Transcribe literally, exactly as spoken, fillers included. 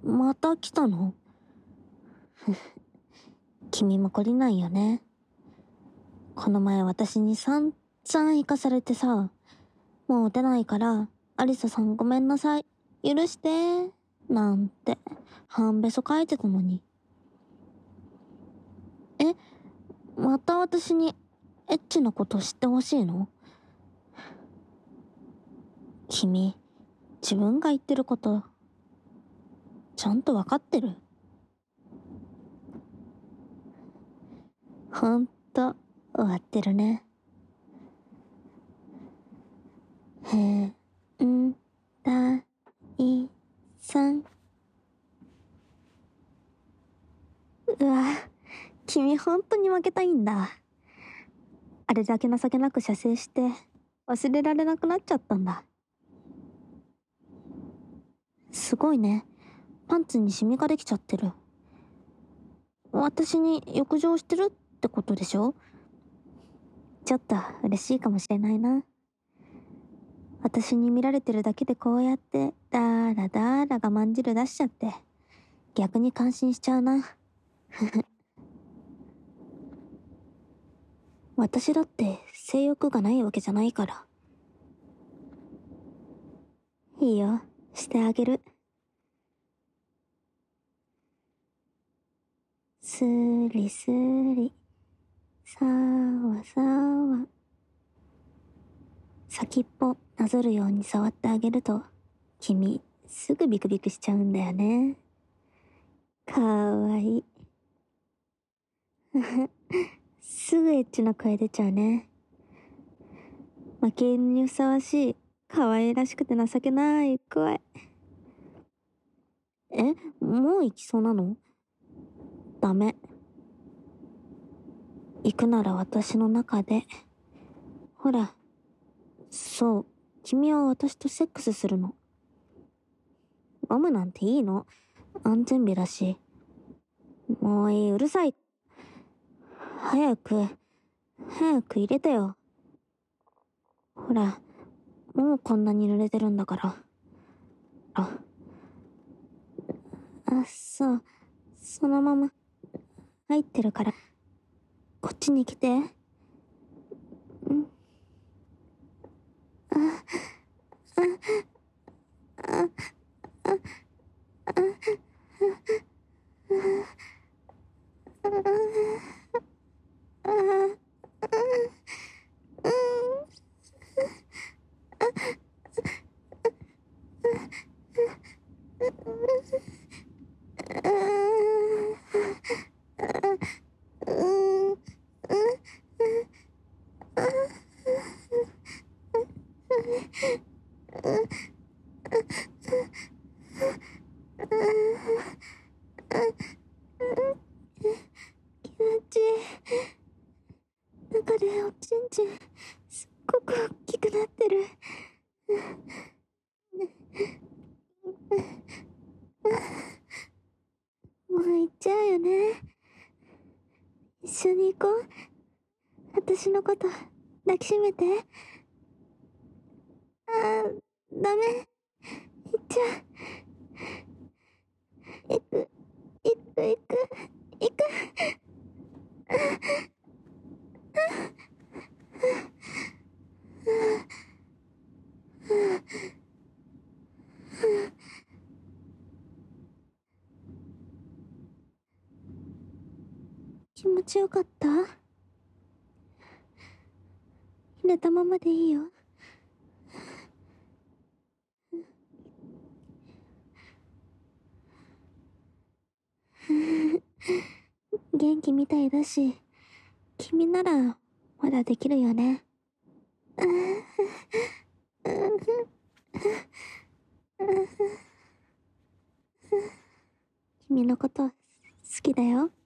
また来たの？君も懲りないよね。この前私に散々行かされてさ、もう出ないから、アリサさんごめんなさい。許して。なんて、半べそ書いてたのに。え、また私にエッチなこと知ってほしいの？君、自分が言ってること、ちゃんとわかってる？ほんと、終わってるね。へん、だ、い、さん。うわ、君ほんとに負けたいんだ。あれだけ情けなく射精して、忘れられなくなっちゃったんだ。すごいね。パンツにシミができちゃってる。私に浴場してるってことでしょ？ちょっと嬉しいかもしれないな。私に見られてるだけでこうやってダーラダーラがまんじる出しちゃって逆に感心しちゃうな。私だって性欲がないわけじゃないから。いいよ、してあげる。スリスリ、さわさわ。先っぽなぞるように触ってあげると、君すぐビクビクしちゃうんだよね。かわいい。すぐエッチな声出ちゃうね。負け犬にふさわしい、可愛らしくて情けない声。え、もう行きそうなの？ダメ。行くなら私の中で。ほら、そう、君は私とセックスするの。ゴムなんていいの。安全備だし。もういい、うるさい。早く、早く入れてよ。ほら、もうこんなに濡れてるんだから。あ、あ、そう、そのまま、入ってるから、こっちに来て。ん、あ、あ、あ、あ、あ、あ、うん。気持ちいい。中でおちんちんすっごく大きくなってる。もう行っちゃうよね。一緒に行こう。私のこと抱きしめて。あー、ダメ。行っちゃう。行く、行く、行く、行く。気持ちよかった？入れたままでいいよ。元気みたいだし、君ならまだできるよね。君のこと好きだよ。